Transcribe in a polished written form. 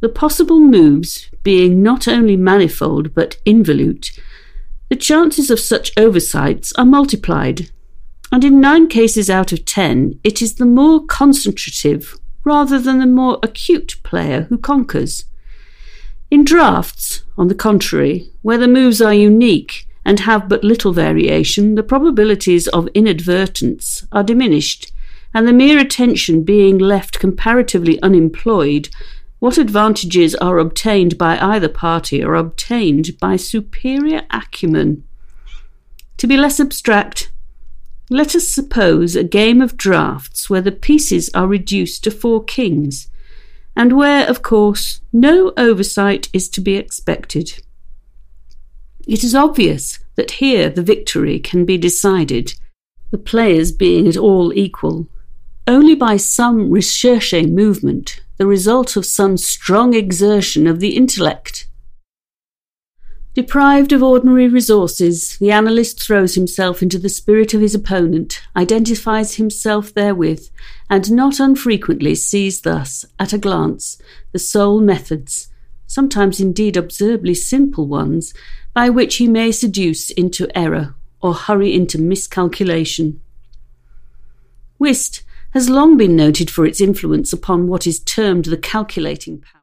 The possible moves being not only manifold but involute, the chances of such oversights are multiplied, and in 9 cases out of 10 it is the more concentrative rather than the more acute player who conquers. In drafts, on the contrary, where the moves are unique and have but little variation, the probabilities of inadvertence are diminished, and the mere attention being left comparatively unemployed, what advantages are obtained by either party are obtained by superior acumen. To be less abstract, let us suppose a game of draughts where the pieces are reduced to 4 kings, and where, of course, no oversight is to be expected. It is obvious that here the victory can be decided, the players being at all equal, only by some recherché movement, the result of some strong exertion of the intellect. Deprived of ordinary resources, the analyst throws himself into the spirit of his opponent, identifies himself therewith, and not unfrequently sees thus, at a glance, the sole methods, sometimes indeed absurdly simple ones, by which he may seduce into error or hurry into miscalculation. Whist has long been noted for its influence upon what is termed the calculating power.